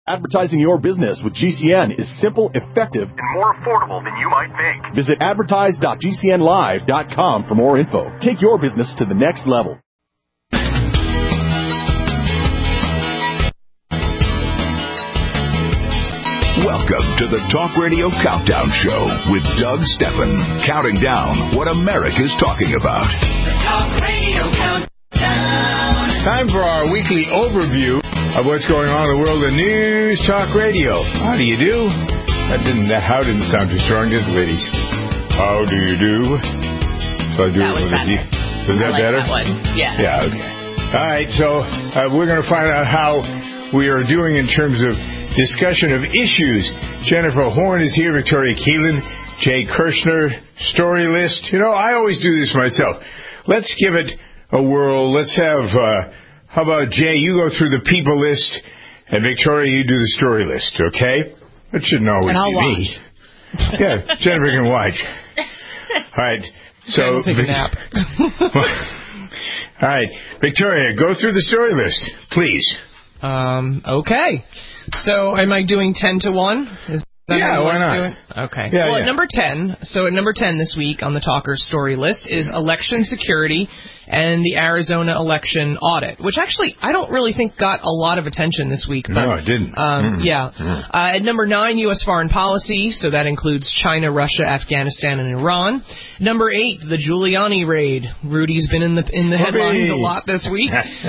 Advertising your business with GCN is simple, effective, and more affordable than you might think. Visit advertise.gcnlive.com for more info. Take your business to the next level. Welcome to the Talk Radio Countdown Show with Doug Steffen, counting down what America's talking about. The Talk Radio Countdown. Time for our weekly overview of what's going on in the world of news talk radio. How do you do? How didn't sound too strong, did it, ladies? How do you do? So that was better. Was that better? That one. Yeah. Yeah, okay. All right, so we're going to find out how we are doing in terms of discussion of issues. Jennifer Horn is here, Victoria Keelan, Jay Kirshner, story list. You know, I always do this myself. Let's give it a whirl. Let's have, how about Jay, you go through the people list, and Victoria, you do the story list, okay? That shouldn't always and I'll be watch. me. Yeah, Jennifer can watch. All right. So, take a nap. All right. Victoria, go through the story list, please. Okay. So, am I doing 10 to 1? Yeah, why not? Okay. Yeah, well, at number 10, so at number 10 this week on the Talkers story list is election security and the Arizona election audit, which actually I don't really think got a lot of attention this week. But, no, it didn't. Yeah. At number 9, U.S. foreign policy, so that includes China, Russia, Afghanistan, and Iran. Number 8, the Giuliani raid. Rudy's been in the headlines a lot this week,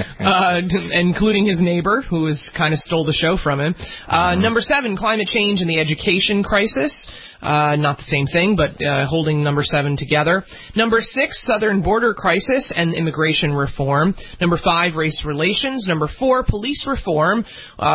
including his neighbor, who kind of stole the show from him. Number 7, climate change and the education crisis. Not the same thing, but holding number 7 together. Number 6, southern border crisis and immigration reform. Number 5, race relations. Number 4, police reform.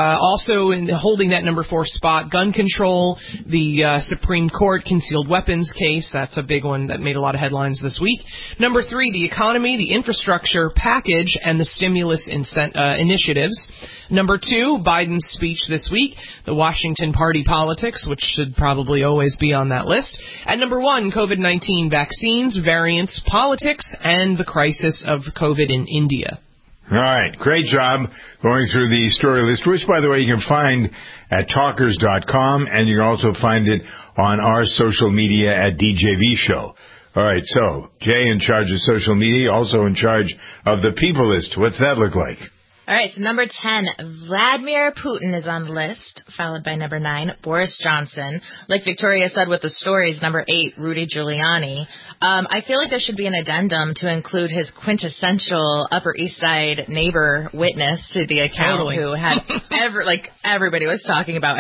Also holding that number 4 spot, gun control, the Supreme Court concealed weapons case. That's a big one that made a lot of headlines this week. Number 3, the economy, the infrastructure package, and the stimulus initiatives. Number 2, Biden's speech this week, the Washington party politics, which should probably always be on that list. At number 1, COVID-19 vaccines, variants, politics, and the crisis of COVID in India. All right. Great job going through the story list, which, by the way, you can find at talkers.com, and you can also find it on our social media at DJV Show. All right. So, Jay in charge of social media, also in charge of the people list. What's that look like? All right, so number 10, Vladimir Putin is on the list, followed by number 9, Boris Johnson. Like Victoria said with the stories, number 8, Rudy Giuliani. I feel like there should be an addendum to include his quintessential Upper East Side neighbor witness to the account who had everybody was talking about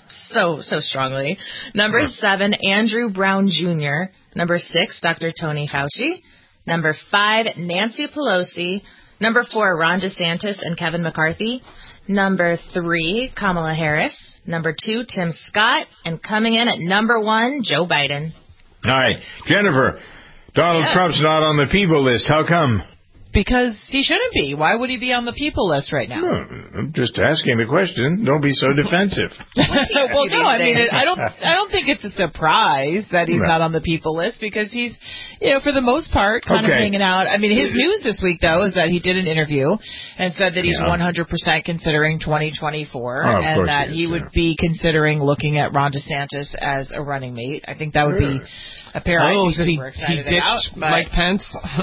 so strongly. Number 7, Andrew Brown Jr. Number 6, Dr. Tony Fauci. Number 5, Nancy Pelosi. Number 4, Ron DeSantis and Kevin McCarthy. Number 3, Kamala Harris. Number 2, Tim Scott. And coming in at number 1, Joe Biden. All right. Jennifer, Donald Trump's not on the people list. How come? Because he shouldn't be. Why would he be on the people list right now? No, I'm just asking the question. Don't be so defensive. Well, no, I mean, I don't think it's a surprise that he's not on the people list because he's, for the most part, kind of hanging out. I mean, his news this week, though, is that he did an interview and said that he's 100% considering 2024 and that he would be considering looking at Ron DeSantis as a running mate. I think that would be a pair I'd be super excited he ditched about. Mike Pence?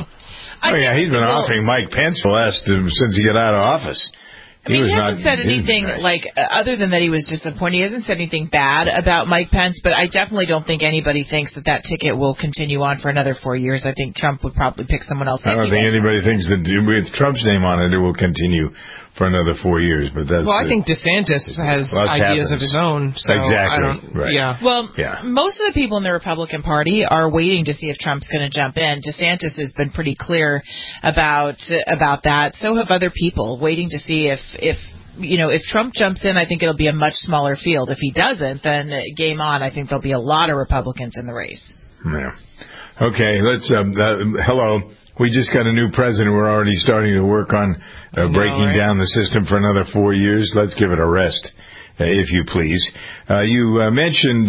He's been offering Mike Pence since he got out of office. He hasn't said anything other than that he was disappointed. He hasn't said anything bad about Mike Pence, but I definitely don't think anybody thinks that ticket will continue on for another 4 years. I think Trump would probably pick someone else. I don't think anybody thinks that with Trump's name on it will continue for another 4 years. But that's I think DeSantis has ideas of his own. So exactly. Right. Yeah. Well, most of the people in the Republican Party are waiting to see if Trump's going to jump in. DeSantis has been pretty clear about that. So have other people waiting to see if Trump jumps in. I think it'll be a much smaller field. If he doesn't, then game on. I think there'll be a lot of Republicans in the race. Yeah. Okay. Let's. Hello. We just got a new president. We're already starting to work on breaking down the system for another 4 years. Let's give it a rest, if you please. You mentioned,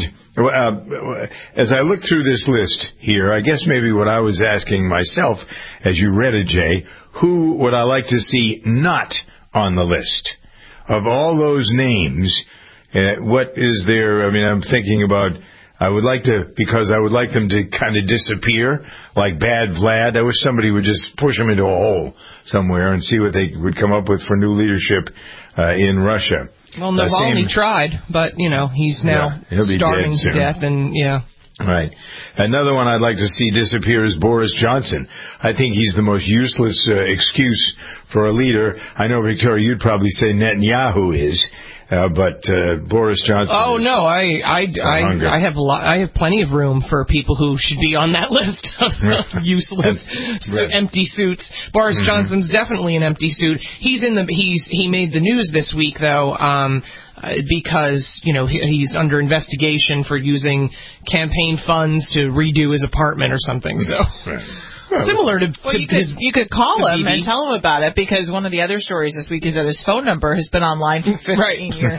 as I look through this list here, I guess maybe what I was asking myself as you read it, Jay, who would I like to see not on the list? Of all those names, What is there? I mean, I'm thinking about. I would like them to kind of disappear, like Bad Vlad. I wish somebody would just push them into a hole somewhere and see what they would come up with for new leadership in Russia. Well, Navalny tried, but, he's now starving to death, and, Right. Another one I'd like to see disappear is Boris Johnson. I think he's the most useless excuse for a leader. I know, Victoria, you'd probably say Netanyahu is. But Boris Johnson. Oh no, I have plenty of room for people who should be on that list of useless, empty suits. Boris Johnson's definitely an empty suit. He made the news this week though, because he's under investigation for using campaign funds to redo his apartment or something. So. Similar to, you could call him and tell him about it, because one of the other stories this week is that his phone number has been online for 15 years.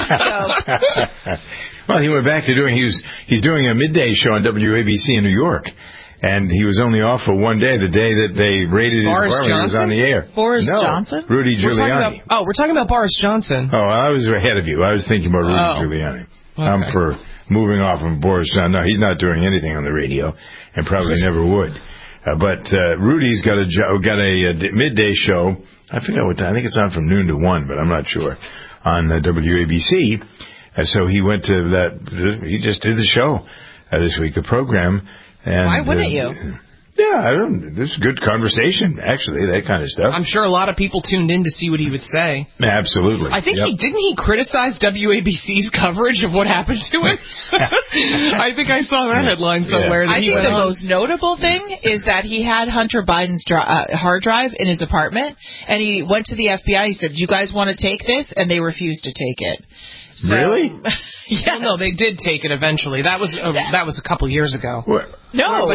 Well, he went back to he's doing a midday show on WABC in New York, and he was only off for one day, the day that they raided his apartment. He was on the air. Boris Johnson? Rudy Giuliani. We're talking about Boris Johnson. Oh, I was ahead of you. I was thinking about Rudy Giuliani. Okay. I'm for moving off from Boris Johnson. No, he's not doing anything on the radio, and probably never would. But Rudy's got a midday show. I forget what time. I think it's on from noon to 1, but I'm not sure, on WABC. So he went to that. He just did the show this week, the program. And, why wouldn't you? Yeah, this is good conversation, actually, that kind of stuff. I'm sure a lot of people tuned in to see what he would say. Absolutely. I think didn't he criticize WABC's coverage of what happened to him? I think I saw that headline somewhere. I think the most notable thing is that he had Hunter Biden's hard drive in his apartment, and he went to the FBI. He said, "Do you guys want to take this?" And they refused to take it. So, really? Yeah. Well, no, they did take it eventually. That was a couple years ago. What? No.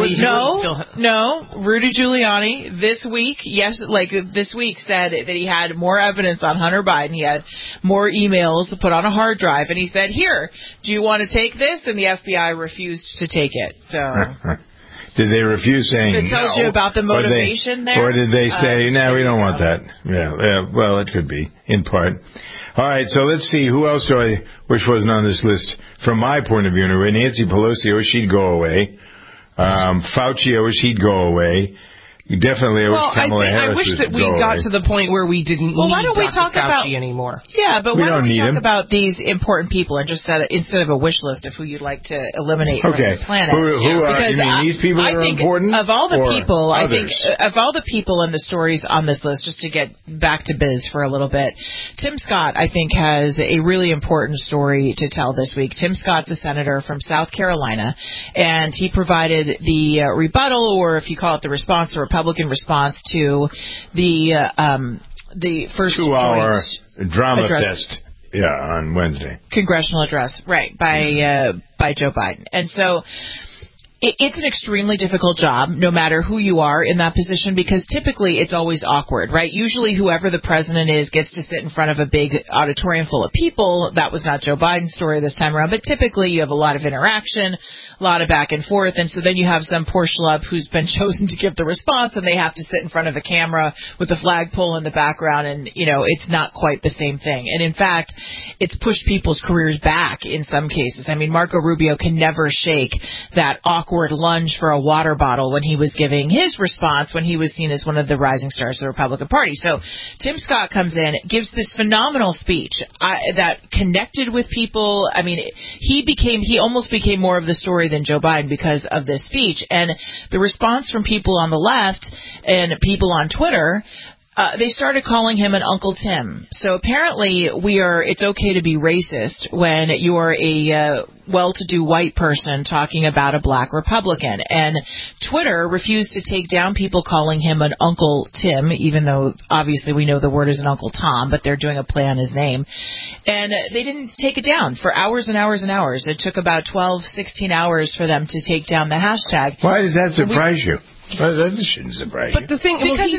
Rudy Giuliani this week said that he had more evidence on Hunter Biden. He had more emails put on a hard drive, and he said, "Here, do you want to take this?" And the FBI refused to take it. So. Did they refuse saying it tells you about the motivation there? Or did they say, no, we don't want that? Yeah, well, it could be, in part. All right, so let's see. Who else do I wish wasn't on this list? From my point of view, anyway, Nancy Pelosi, I wish she'd go away. Fauci, I wish he'd go away. Definitely, I wish that we got to the point where we didn't need why don't we talk Dr. Fauci anymore. Yeah, but why don't we talk about these important people and just instead of a wish list of who you'd like to eliminate from the planet? Who are, you mean these people that are important? Of all the people, I think of all the people and the stories on this list, just to get back to biz for a little bit, Tim Scott, I think, has a really important story to tell this week. Tim Scott's a senator from South Carolina, and he provided the rebuttal, or if you call it the response, or Republican response to the first 2-hour drama fest, on Wednesday. Congressional address, right, by Joe Biden. And so it's an extremely difficult job, no matter who you are in that position, because typically it's always awkward, right? Usually whoever the president is gets to sit in front of a big auditorium full of people. That was not Joe Biden's story this time around, but typically you have a lot of interaction, a lot of back and forth, and so then you have some poor schlub who's been chosen to give the response, and they have to sit in front of a camera with a flagpole in the background, and, it's not quite the same thing. And in fact, it's pushed people's careers back in some cases. I mean, Marco Rubio can never shake that awkward lunge for a water bottle when he was giving his response, when he was seen as one of the rising stars of the Republican Party. So Tim Scott comes in, gives this phenomenal speech that connected with people. I mean, he almost became more of the story than Joe Biden because of this speech. And the response from people on the left and people on Twitter, they started calling him an Uncle Tim. So apparently it's okay to be racist when you're a well-to-do white person talking about a black Republican. And Twitter refused to take down people calling him an Uncle Tim, even though obviously we know the word is an Uncle Tom, but they're doing a play on his name. And they didn't take it down for hours and hours and hours. It took about 12, 16 hours for them to take down the hashtag. Why does that surprise you? That shouldn't surprise you. But the thing,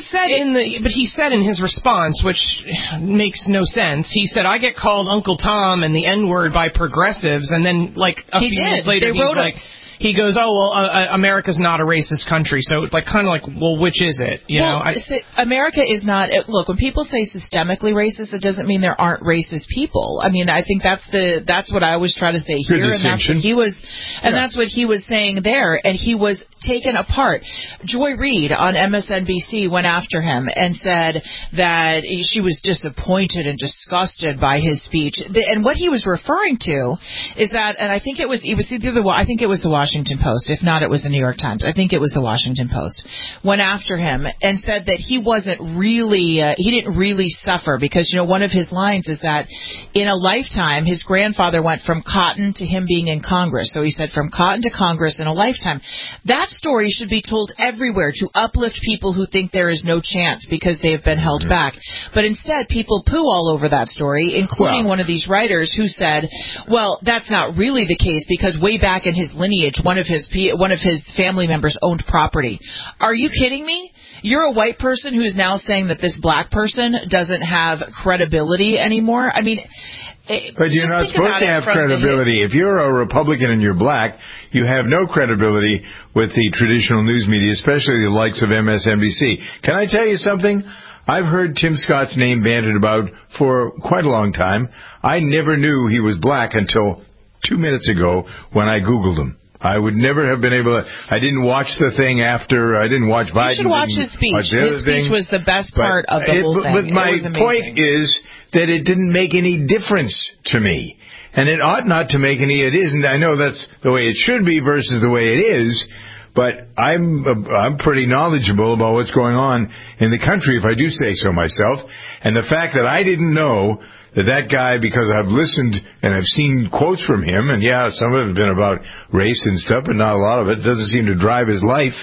he said in his response, which makes no sense. He said, "I get called Uncle Tom and the N-word by progressives," and then a few minutes later, he goes, "Oh well, America's not a racist country." So it's kind of like, well, which is it? America is not. Look, when people say systemically racist, it doesn't mean there aren't racist people. I mean, I think that's what I always try to say here, and that's what he was, that's what he was saying there, and he was taken apart. Joy Reid on MSNBC went after him and said that she was disappointed and disgusted by his speech, and what he was referring to is that, and I think it was the Washington Post, if not it was the New York Times. I think it was the Washington Post, went after him and said that he wasn't really, he didn't really suffer because, one of his lines is that in a lifetime, his grandfather went from cotton to him being in Congress. So he said from cotton to Congress in a lifetime. That story should be told everywhere to uplift people who think there is no chance because they have been held back. But instead, people poo all over that story, including one of these writers who said, well, that's not really the case because way back in his lineage, one of his family members owned property. Are you kidding me? You're a white person who is now saying that this black person doesn't have credibility anymore? I mean, but you're not supposed to have credibility. If you're a Republican and you're black, you have no credibility with the traditional news media, especially the likes of MSNBC. Can I tell you something? I've heard Tim Scott's name bandied about for quite a long time. I never knew he was black until 2 minutes ago when I Googled him. I would never have been able to. I didn't watch the thing after. I didn't watch Biden. You should watch his speech. His speech was the best part of the whole thing. But my point is that it didn't make any difference to me. And it ought not to make any. It isn't. I know that's the way it should be versus the way it is. But I'm pretty knowledgeable about what's going on in the country, if I do say so myself. And the fact that I didn't know that guy, because I've listened and I've seen quotes from him, and some of it have been about race and stuff, but not a lot of it. Doesn't seem to drive his life.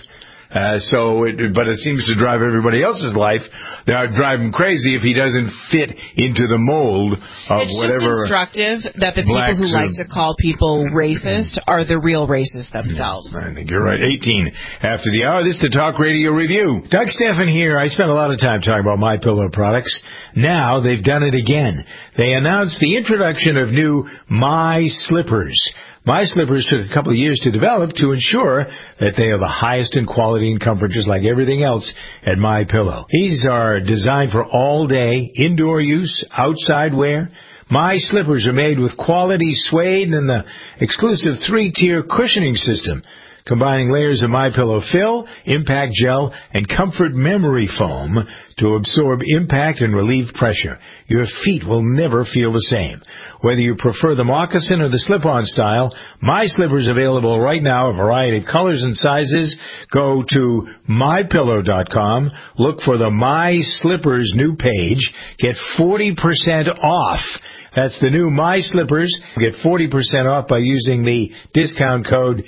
But it seems to drive everybody else's life. They drive him crazy if he doesn't fit into the mold of whatever. It's just instructive that the people who like to call people racist are the real racists themselves. I think you're right. 18 after the hour. This is the Talk Radio Review. Doug Stephan here. I spent a lot of time talking about MyPillow products. Now they've done it again. They announced the introduction of new My Slippers. My Slippers took a couple of years to develop to ensure that they are the highest in quality and comfort, just like everything else at MyPillow. These are designed for all-day indoor use, outside wear. My Slippers are made with quality suede and the exclusive 3-tier cushioning system, combining layers of MyPillow fill, impact gel, and comfort memory foam to absorb impact and relieve pressure. Your feet will never feel the same. Whether you prefer the moccasin or the slip-on style, My Slippers available right now, a variety of colors and sizes. Go to MyPillow.com, look for the My Slippers new page, get 40% off. That's the new My Slippers. Get 40% off by using the discount code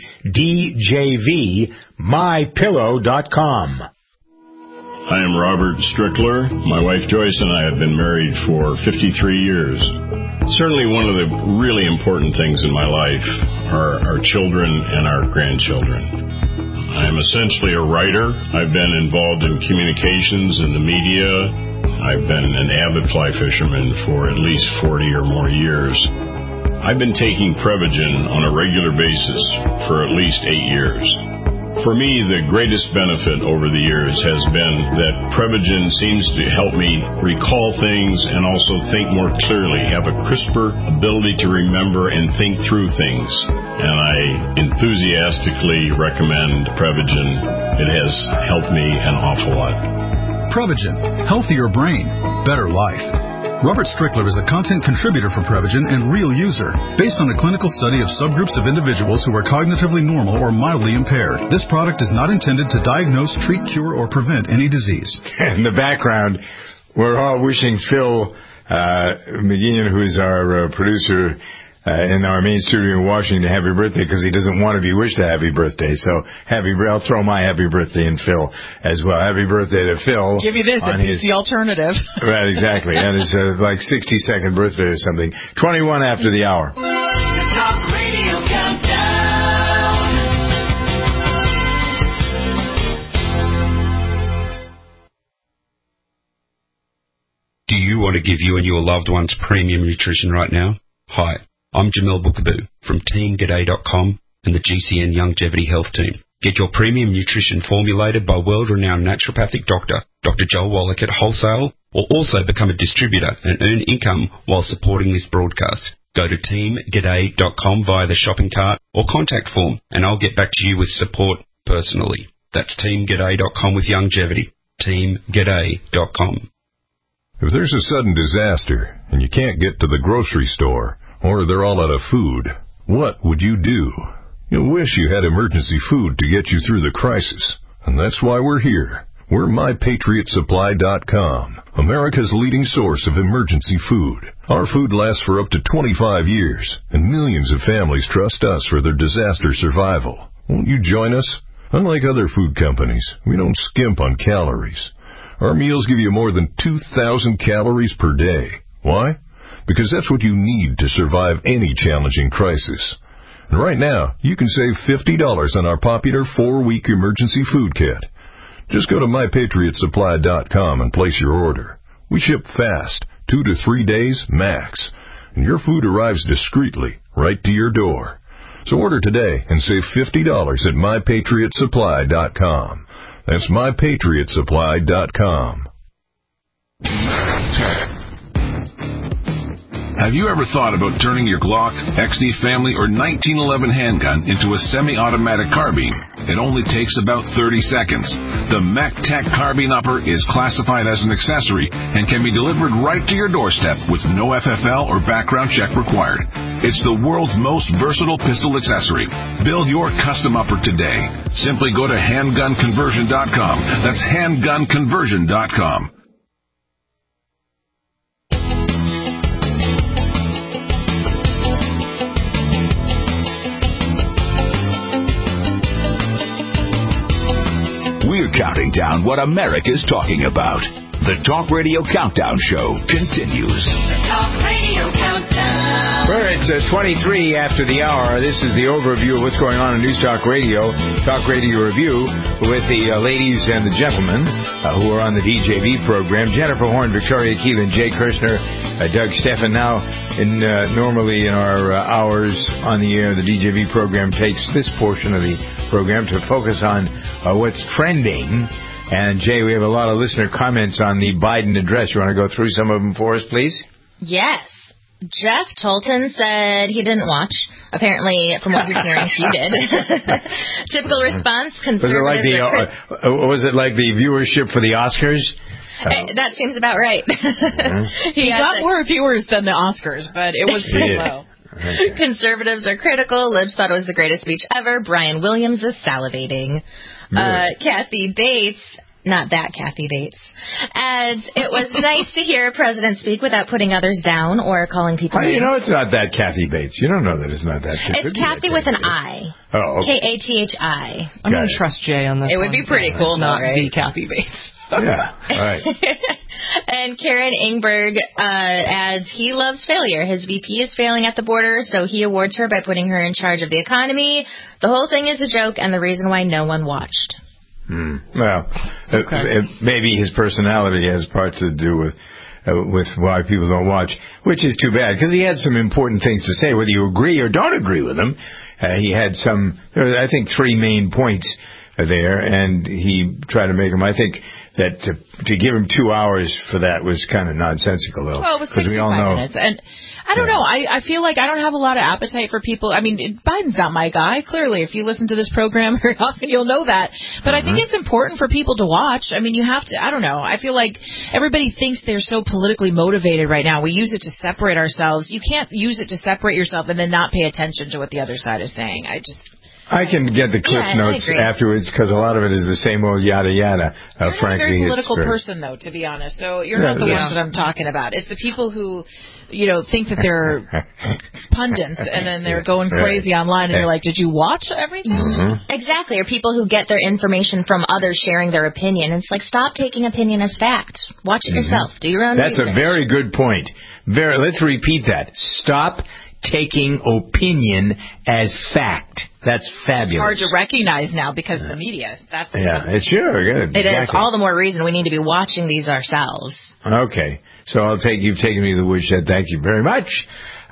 DJV, MyPillow.com. I am Robert Strickler. My wife Joyce and I have been married for 53 years. Certainly one of the really important things in my life are our children and our grandchildren. I am essentially a writer. I've been involved in communications and the media. I've been an avid fly fisherman for at least 40 or more years. I've been taking Prevagen on a regular basis for at least 8 years. For me, the greatest benefit over the years has been that Prevagen seems to help me recall things and also think more clearly, have a crisper ability to remember and think through things. And I enthusiastically recommend Prevagen. It has helped me an awful lot. Prevagen, healthier brain, better life. Robert Strickler is a content contributor for Prevagen and real user. Based on a clinical study of subgroups of individuals who are cognitively normal or mildly impaired, this product is not intended to diagnose, treat, cure, or prevent any disease. In the background, we're all wishing Phil McGeehan, who is our producer in our main studio in Washington, happy birthday, because he doesn't want to be wished a happy birthday. So I'll throw my happy birthday in Phil as well. Happy birthday to Phil. Give you this, it's the alternative. Right, exactly. And it's like 62nd birthday or something. 21 after the hour. The Talk Radio Countdown. Do you want to give you and your loved ones premium nutrition right now? Hi, I'm Jamel Bookaboo from TeamGaday.com, and the GCN Longevity Health Team. Get your premium nutrition formulated by world-renowned naturopathic doctor, Dr. Joel Wallach at wholesale, or also become a distributor and earn income while supporting this broadcast. Go to teamg'day.com via the shopping cart or contact form, and I'll get back to you with support personally. That's teamg'day.com with longevity. teamg'day.com. If there's a sudden disaster and you can't get to the grocery store, or they're all out of food, what would you do? You'll wish you had emergency food to get you through the crisis. And that's why we're here. We're MyPatriotSupply.com, America's leading source of emergency food. Our food lasts for up to 25 years, and millions of families trust us for their disaster survival. Won't you join us? Unlike other food companies, we don't skimp on calories. Our meals give you more than 2,000 calories per day. Why? Because that's what you need to survive any challenging crisis. And right now, you can save $50 on our popular 4-week emergency food kit. Just go to MyPatriotSupply.com and place your order. We ship fast, 2 to 3 days max, and your food arrives discreetly right to your door. So order today and save $50 at MyPatriotSupply.com. That's MyPatriotSupply.com. Have you ever thought about turning your Glock, XD Family, or 1911 handgun into a semi-automatic carbine? It only takes about 30 seconds. The MacTac Carbine Upper is classified as an accessory and can be delivered right to your doorstep with no FFL or background check required. It's the world's most versatile pistol accessory. Build your custom upper today. Simply go to handgunconversion.com. That's handgunconversion.com. We're counting down what America's talking about. The Talk Radio Countdown Show continues. The Talk Radio Countdown. Well, it's 23 after the hour. This is the overview of what's going on in News Talk Radio. Talk Radio Review with the ladies and the gentlemen who are on the DJV program. Jennifer Horn, Victoria Keelan, Jay Kirshner, Doug Steffen. Now, normally in our hours on the air, the DJV program takes this portion of the program to focus on what's trending. And, Jay, we have a lot of listener comments on the Biden address. You want to go through some of them for us, please? Yes. Jeff Tolton said he didn't watch. Apparently, from what you're hearing, you did. Typical response, conservatives was it like the viewership for the Oscars? That seems about right. He got more viewers than the Oscars, but it was pretty low. Okay. Conservatives are critical. Libs thought it was the greatest speech ever. Brian Williams is salivating. Kathy Bates, not that Kathy Bates, adds, it was nice to hear a president speak without putting others down or calling people names. You know it's not that Kathy Bates. You don't know that it's not that. It's Kathy with an I. Oh, okay. Kathi. I'm going to trust Jay on this. It would be pretty cool, though, right? Not the Kathy Bates. Yeah, right. And Karen Ingberg adds, he loves failure. His VP is failing at the border, so he awards her by putting her in charge of the economy. The whole thing is a joke and the reason why no one watched. Well, maybe his personality has part to do with why people don't watch, which is too bad, because he had some important things to say, whether you agree or don't agree with him. He had I think 3 main points there, and he tried to make them. I think that to give him 2 hours for that was kind of nonsensical, though. Well, it was 65 minutes. And I don't know. I feel like I don't have a lot of appetite for people. I mean, Biden's not my guy, clearly. If you listen to this program very often, you'll know that. But I think it's important for people to watch. I mean, you have to, I don't know. I feel like everybody thinks they're so politically motivated right now. We use it to separate ourselves. You can't use it to separate yourself and then not pay attention to what the other side is saying. I can get the cliff notes afterwards because a lot of it is the same old yada yada. Frankly, you're not a very political person, though, to be honest. So you're not the ones that I'm talking about. It's the people who, think that they're pundits and then they're going crazy online and you're like, did you watch everything? Exactly. Or people who get their information from others sharing their opinion. It's like, stop taking opinion as fact. Watch it yourself. Do your own research. That's a very good point. Let's repeat that. Stop taking opinion as fact. That's fabulous. It's hard to recognize now because of the media. It's sure good. It is all the more reason we need to be watching these ourselves. Okay, so you've taken me to the woodshed. Thank you very much.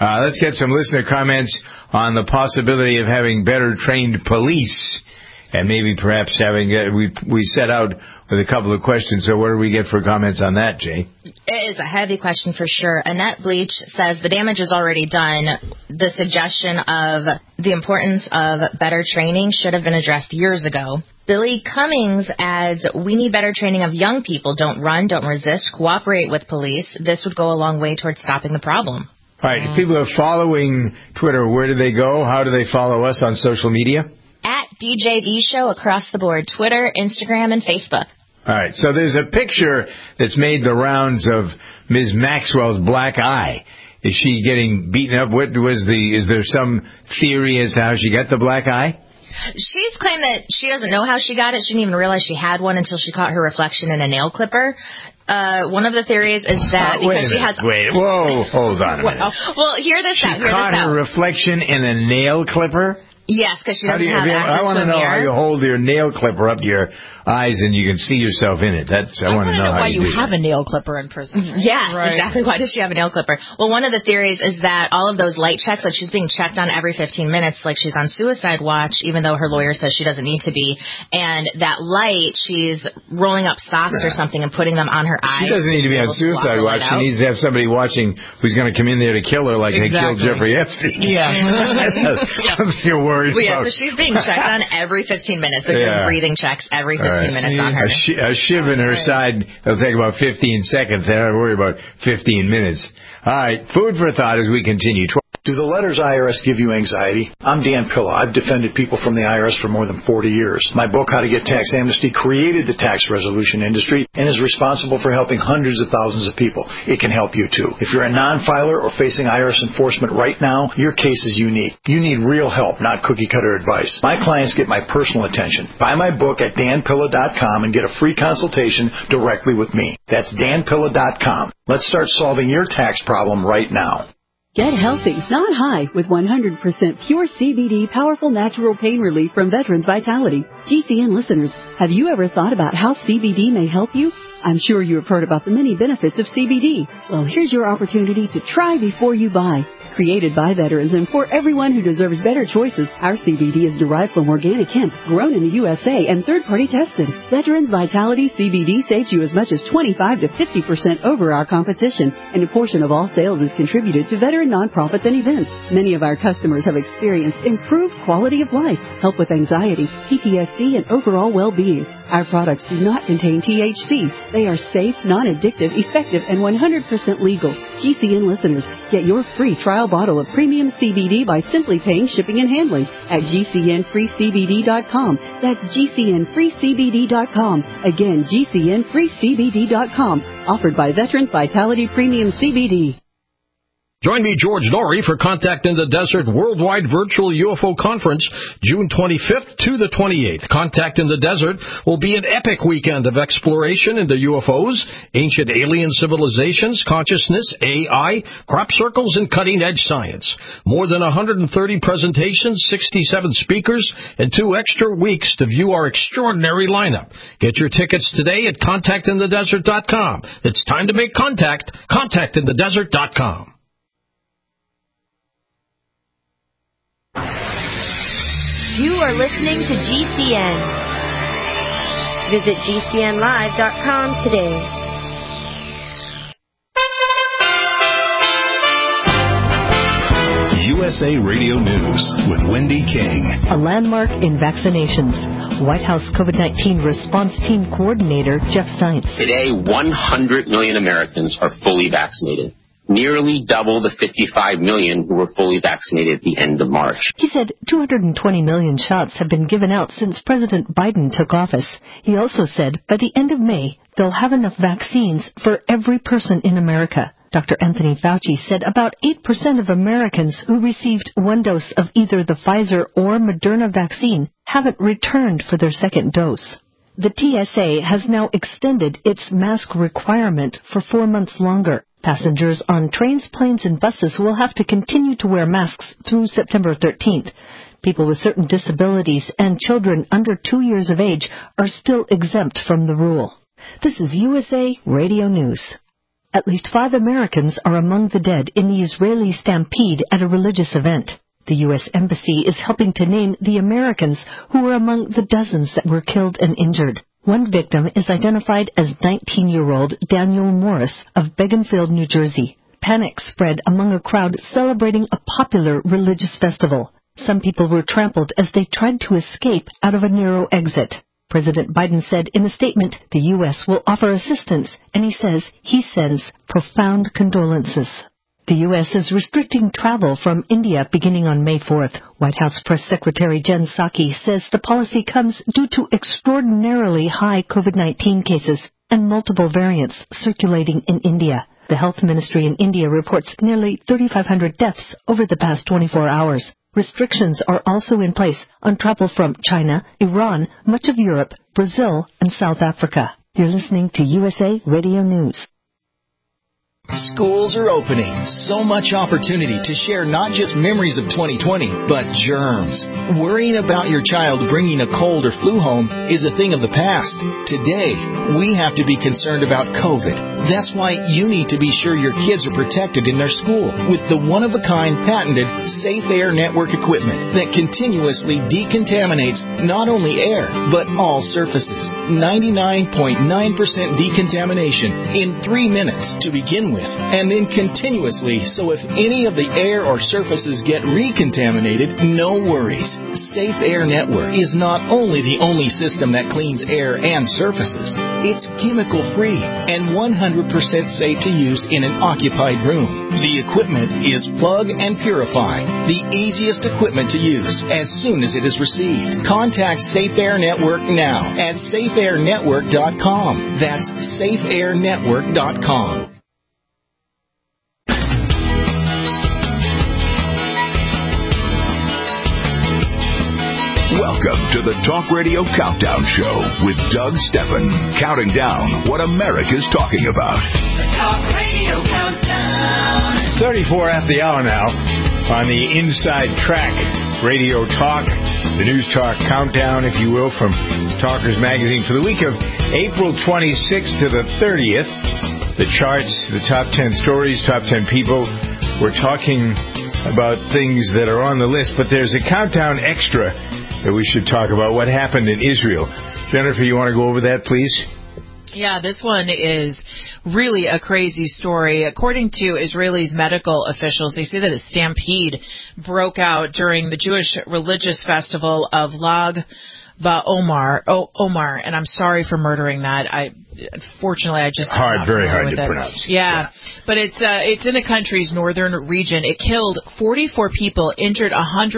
Let's get some listener comments on the possibility of having better trained police, and maybe perhaps having we set out with a couple of questions. So what do we get for comments on that, Jay? It is a heavy question for sure. Annette Bleach says the damage is already done. The suggestion of the importance of better training should have been addressed years ago. Billy Cummings adds, we need better training of young people. Don't run, don't resist, cooperate with police. This would go a long way towards stopping the problem. All right, if people are following Twitter, where do they go? How do they follow us on social media? At DJV Show across the board, Twitter, Instagram, and Facebook. All right, so there's a picture that's made the rounds of Ms. Maxwell's black eye. Is she getting beaten up? Is there some theory as to how she got the black eye? She's claimed that she doesn't know how she got it. She didn't even realize she had one until she caught her reflection in a nail clipper. One of the theories is that because she has... Whoa, hold on a minute. Well, hear this out. She caught her reflection in a nail clipper? Yes, because she doesn't have access to a mirror. I want to know how you hold your nail clipper up to your eyes and you can see yourself in it. I want to know how why you you have a nail clipper in prison. Yes, right. Exactly. Why does she have a nail clipper? Well, one of the theories is that all of those light checks, like she's being checked on every 15 minutes, like she's on suicide watch, even though her lawyer says she doesn't need to be. And that light, she's rolling up socks or something and putting them on her eyes. She doesn't need to be on suicide watch. She needs to have somebody watching who's going to come in there to kill her like they killed Jeffrey Epstein. Yeah. You're worried about. So she's being checked on every 15 minutes. They're doing breathing checks every 15 minutes on her. A shiv in her side, it'll take about 15 seconds. They don't worry about 15 minutes. All right, food for thought as we continue. Do the letters IRS give you anxiety? I'm Dan Pilla. I've defended people from the IRS for more than 40 years. My book, How to Get Tax Amnesty, created the tax resolution industry and is responsible for helping hundreds of thousands of people. It can help you, too. If you're a non-filer or facing IRS enforcement right now, your case is unique. You need real help, not cookie-cutter advice. My clients get my personal attention. Buy my book at danpilla.com and get a free consultation directly with me. That's danpilla.com. Let's start solving your tax problem right now. Get healthy, not high, with 100% pure CBD powerful natural pain relief from Veterans Vitality. GCN listeners, have you ever thought about how CBD may help you? I'm sure you have heard about the many benefits of CBD. Well, here's your opportunity to try before you buy. Created by veterans and for everyone who deserves better choices, our CBD is derived from organic hemp, grown in the USA, and third-party tested. Veterans Vitality CBD saves you as much as 25 to 50% over our competition, and a portion of all sales is contributed to veteran nonprofits and events. Many of our customers have experienced improved quality of life, help with anxiety, PTSD, and overall well-being. Our products do not contain THC. They are safe, non-addictive, effective, and 100% legal. GCN listeners, get your free trial bottle of premium CBD by simply paying shipping and handling at GCNFreeCBD.com. That's GCNFreeCBD.com. Again, GCNFreeCBD.com. Offered by Veterans Vitality Premium CBD. Join me, George Norrie, for Contact in the Desert Worldwide Virtual UFO Conference, June 25th to the 28th. Contact in the Desert will be an epic weekend of exploration into UFOs, ancient alien civilizations, consciousness, AI, crop circles, and cutting-edge science. More than 130 presentations, 67 speakers, and 2 extra weeks to view our extraordinary lineup. Get your tickets today at contactinthedesert.com. It's time to make contact. Contactinthedesert.com. You are listening to GCN. Visit GCNlive.com today. USA Radio News with Wendy King. A landmark in vaccinations. White House COVID-19 response team coordinator Jeff Zients. Today, 100 million Americans are fully vaccinated. Nearly double the 55 million who were fully vaccinated at the end of March. He said 220 million shots have been given out since President Biden took office. He also said by the end of May, they'll have enough vaccines for every person in America. Dr. Anthony Fauci said about 8% of Americans who received one dose of either the Pfizer or Moderna vaccine haven't returned for their second dose. The TSA has now extended its mask requirement for 4 months longer. Passengers on trains, planes, and buses will have to continue to wear masks through September 13th. People with certain disabilities and children under 2 years of age are still exempt from the rule. This is USA Radio News. At least 5 Americans are among the dead in the Israeli stampede at a religious event. The U.S. Embassy is helping to name the Americans who were among the dozens that were killed and injured. One victim is identified as 19-year-old Daniel Morris of Beaconsfield, New Jersey. Panic spread among a crowd celebrating a popular religious festival. Some people were trampled as they tried to escape out of a narrow exit. President Biden said in a statement the U.S. will offer assistance, and he says he sends profound condolences. The U.S. is restricting travel from India beginning on May 4th. White House Press Secretary Jen Psaki says the policy comes due to extraordinarily high COVID-19 cases and multiple variants circulating in India. The health ministry in India reports nearly 3,500 deaths over the past 24 hours. Restrictions are also in place on travel from China, Iran, much of Europe, Brazil, and South Africa. You're listening to USA Radio News. Schools are opening. So much opportunity to share not just memories of 2020, but germs. Worrying about your child bringing a cold or flu home is a thing of the past. Today, we have to be concerned about COVID. That's why you need to be sure your kids are protected in their school with the one-of-a-kind patented Safe Air Network equipment that continuously decontaminates not only air, but all surfaces. 99.9% decontamination in 3 minutes to begin with, and then continuously, so if any of the air or surfaces get recontaminated, no worries. Safe Air Network is not only the only system that cleans air and surfaces, it's chemical-free and 100% safe to use in an occupied room. The equipment is plug and purify, the easiest equipment to use as soon as it is received. Contact Safe Air Network now at safeairnetwork.com. That's safeairnetwork.com. Welcome to the Talk Radio Countdown Show with Doug Steffen, counting down what America's talking about. The Talk Radio Countdown. 34 after the hour now on the Inside Track Radio Talk, the News Talk Countdown, if you will, from Talkers Magazine for the week of April 26th to the 30th. The charts, the top 10 stories, top 10 people. We're talking about things that are on the list, but there's a countdown extra that we should talk about, what happened in Israel. Jennifer, you want to go over that, please? Yeah, this one is really a crazy story. According to Israelis' medical officials, they say that a stampede broke out during the Jewish religious festival of Lag BaOmer, and I'm sorry for murdering that. Unfortunately, I just very hard to pronounce. Yeah, but it's in the country's northern region. It killed 44 people, injured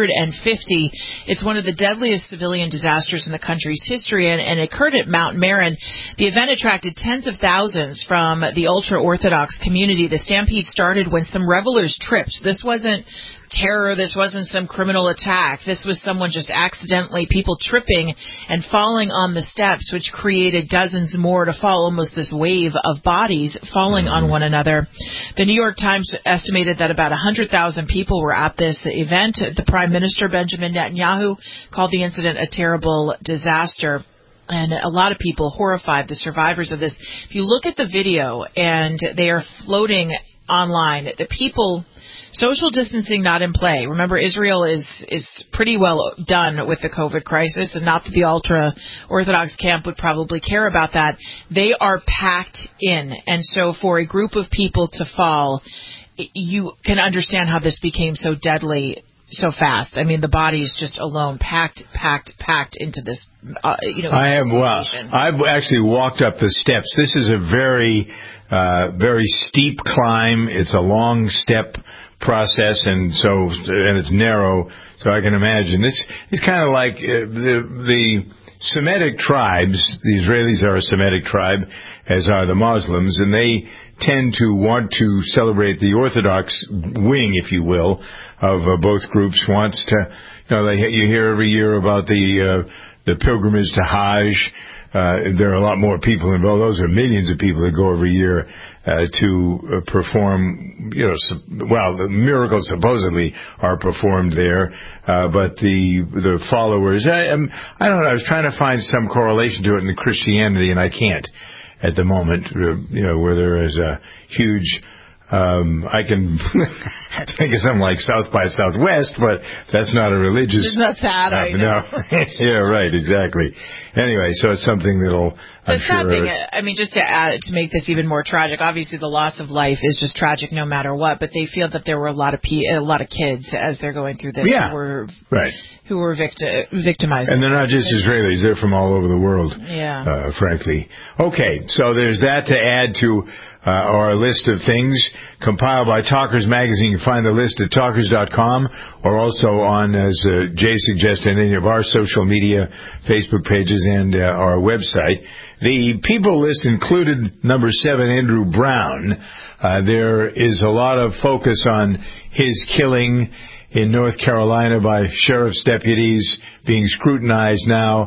150. It's one of the deadliest civilian disasters in the country's history, and it occurred at Mount Meron. The event attracted tens of thousands from the ultra-Orthodox community. The stampede started when some revelers tripped. This wasn't terror. This wasn't some criminal attack. This was someone just accidentally, people tripping and falling on the steps, which created dozens more to fall, almost this wave of bodies falling on one another. The New York Times estimated that about 100,000 people were at this event. The Prime Minister, Benjamin Netanyahu, called the incident a terrible disaster. And a lot of people horrified, the survivors of this. If you look at the video, and they are floating online, the people... Social distancing not in play. Remember, Israel is pretty well done with the COVID crisis, and not that the ultra-Orthodox camp would probably care about that. They are packed in, and so for a group of people to fall, you can understand how this became so deadly so fast. I mean, the bodies just alone packed into this, I've actually walked up the steps. This is a very steep climb. It's a long step process, and it's narrow, so I can imagine this is kind of like the Semitic tribes. The Israelis are a Semitic tribe, as are the Muslims, and they tend to want to celebrate. The Orthodox wing, if you will, of both groups wants to. You hear every year about the pilgrimage to Hajj. There are a lot more people involved. Those are millions of people that go every year to perform, the miracles supposedly are performed there, but the followers, I don't know, I was trying to find some correlation to it in Christianity, and I can't. at the moment, where there is a huge... I can think of something like South by Southwest, but that's not a religious... It's not sad, I know. No. Yeah, right, exactly. Anyway, so it's something that'll... The sad thing, I mean, just to make this even more tragic, obviously the loss of life is just tragic no matter what, but they feel that there were a lot of kids as they're going through this who were victimized. And they're not just Israelis, they're from all over the world, frankly. Okay, so there's that to add to our list of things compiled by Talkers Magazine. You can find the list at talkers.com or also on, as Jay suggested, any of our social media, Facebook pages, and our website. The people list included number 7, Andrew Brown. There is a lot of focus on his killing in North Carolina by sheriff's deputies being scrutinized now.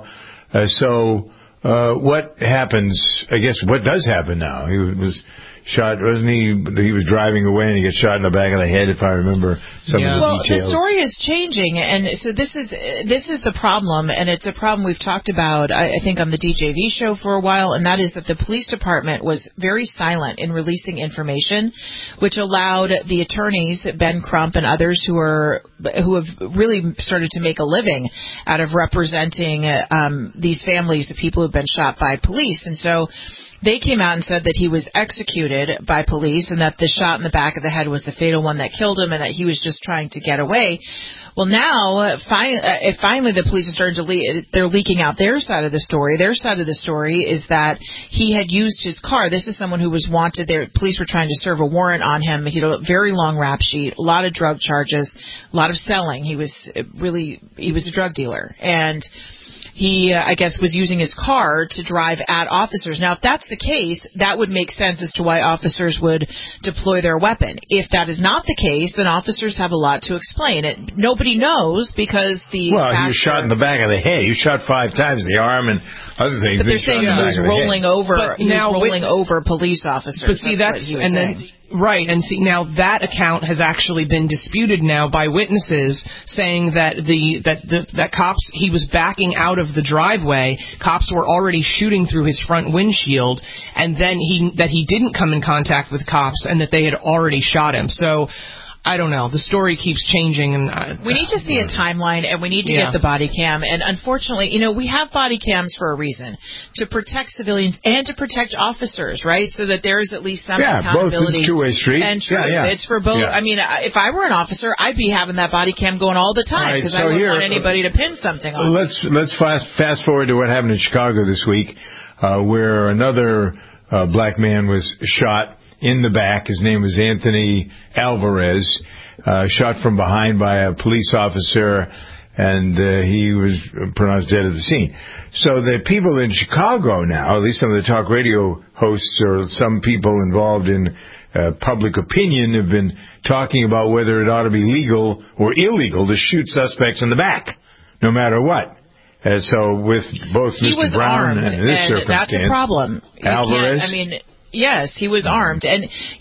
So what happens, I guess, what does happen now? He was shot, wasn't he? He was driving away and he got shot in the back of the head, if I remember some of the details. The story is changing, and so this is the problem, and it's a problem we've talked about, I think, on the DJV show for a while, and that is that the police department was very silent in releasing information, which allowed the attorneys, Ben Crump and others who have really started to make a living out of representing these families of people who have been shot by police, and so they came out and said that he was executed by police and that the shot in the back of the head was the fatal one that killed him and that he was just trying to get away. Well, now, finally the police are starting to they're leaking out their side of the story. Their side of the story is that he had used his car. This is someone who was wanted. Police were trying to serve a warrant on him. He had a very long rap sheet, a lot of drug charges, a lot of selling. He was a drug dealer. And he, I guess, was using his car to drive at officers. Now, if that's the case, that would make sense as to why officers would deploy their weapon. If that is not the case, then officers have a lot to explain. Nobody knows because he was shot in the back of the head. He was shot 5 times in the arm and other things. But they're saying he was rolling over police officers. But see, right, and see, now that account has actually been disputed now by witnesses saying that that cops, he was backing out of the driveway, cops were already shooting through his front windshield, and then he didn't come in contact with cops and that they had already shot him. So I don't know. The story keeps changing, and we need to see a timeline, and we need to get the body cam. And unfortunately, we have body cams for a reason, to protect civilians and to protect officers, right? So that there is at least some accountability. Both is two-way street. And truth. It's for both. Yeah. I mean, if I were an officer, I'd be having that body cam going all the time because I wouldn't want anybody to pin something on. Let's fast forward to what happened in Chicago this week, where another black man was shot in the back. His name was Anthony Alvarez, shot from behind by a police officer, and he was pronounced dead at the scene. So the people in Chicago now, at least some of the talk radio hosts or some people involved in public opinion, have been talking about whether it ought to be legal or illegal to shoot suspects in the back, no matter what. So with both Mr. Brown and this circumstance, that's a problem. Alvarez, yes, he was armed. And,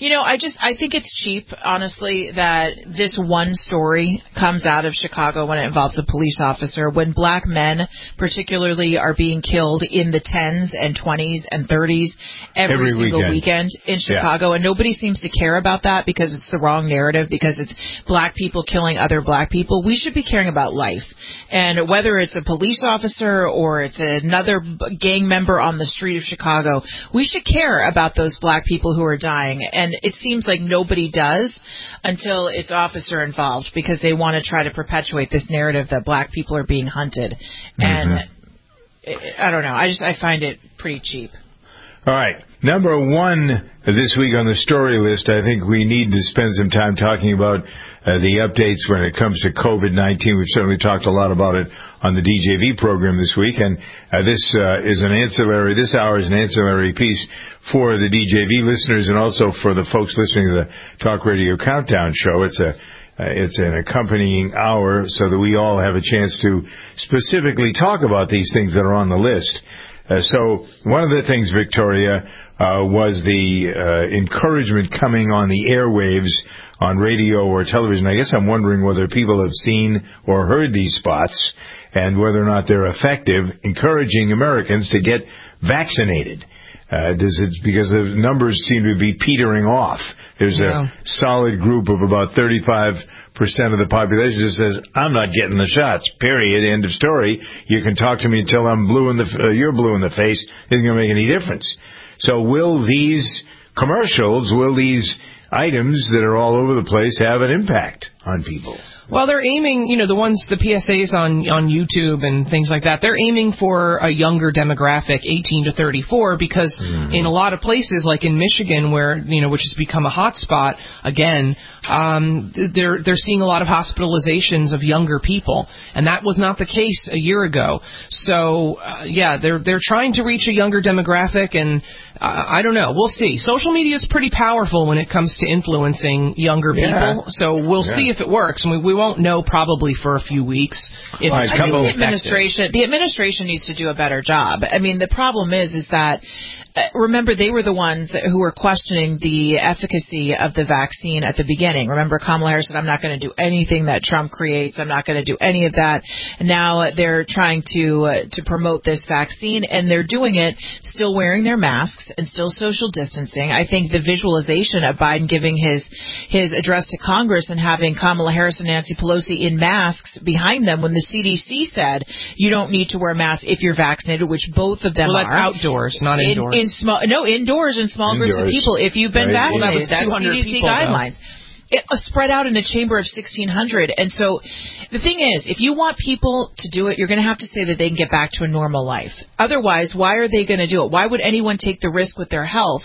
I think it's cheap, honestly, that this one story comes out of Chicago when it involves a police officer, when black men particularly are being killed in the 10s and 20s and 30s every single weekend in Chicago. And nobody seems to care about that because it's the wrong narrative, because it's black people killing other black people. We should be caring about life. And whether it's a police officer or it's another gang member on the street of Chicago, we should care about those black people who are dying. And it seems like nobody does until it's officer involved, because they want to try to perpetuate this narrative that black people are being hunted. And I don't know. I find it pretty cheap. All right. Number 1 this week on the story list, I think we need to spend some time talking about the updates when it comes to COVID-19. We've certainly talked a lot about it on the DJV program this week, and this hour is an ancillary piece for the DJV listeners and also for the folks listening to the Talk Radio Countdown show. It's an accompanying hour so that we all have a chance to specifically talk about these things that are on the list. So one of the things, Victoria, was the encouragement coming on the airwaves on radio or television. I guess I'm wondering whether people have seen or heard these spots and whether or not they're effective, encouraging Americans to get vaccinated. Because the numbers seem to be petering off. There's a solid group of about 35% of the population that says, I'm not getting the shots, period, end of story. You can talk to me until you're blue in the face. It isn't going to make any difference. So will these commercials, will these items that are all over the place have an impact on people? Well, they're aiming, the PSAs on YouTube and things like that, they're aiming for a younger demographic, 18 to 34, because in a lot of places, like in Michigan, where, which has become a hot spot, again, they're seeing a lot of hospitalizations of younger people, and that was not the case a year ago. So, they're trying to reach a younger demographic, and I don't know. We'll see. Social media is pretty powerful when it comes to influencing younger people, so we'll see if it works, and we won't know probably for a few weeks if it's really effective. The administration needs to do a better job. I mean, the problem is that, remember, they were the ones who were questioning the efficacy of the vaccine at the beginning. Remember, Kamala Harris said, I'm not going to do anything that Trump creates. I'm not going to do any of that. And now they're trying to promote this vaccine, and they're doing it still wearing their masks and still social distancing. I think the visualization of Biden giving his address to Congress and having Kamala Harris and Nancy Pelosi in masks behind them when the CDC said you don't need to wear a mask if you're vaccinated, which both of them are. Well, that's outdoors, not indoors. Indoors in small groups of people. If you've been vaccinated, that's CDC guidelines. It spread out in a chamber of 1,600. And so the thing is, if you want people to do it, you're going to have to say that they can get back to a normal life. Otherwise, why are they going to do it? Why would anyone take the risk with their health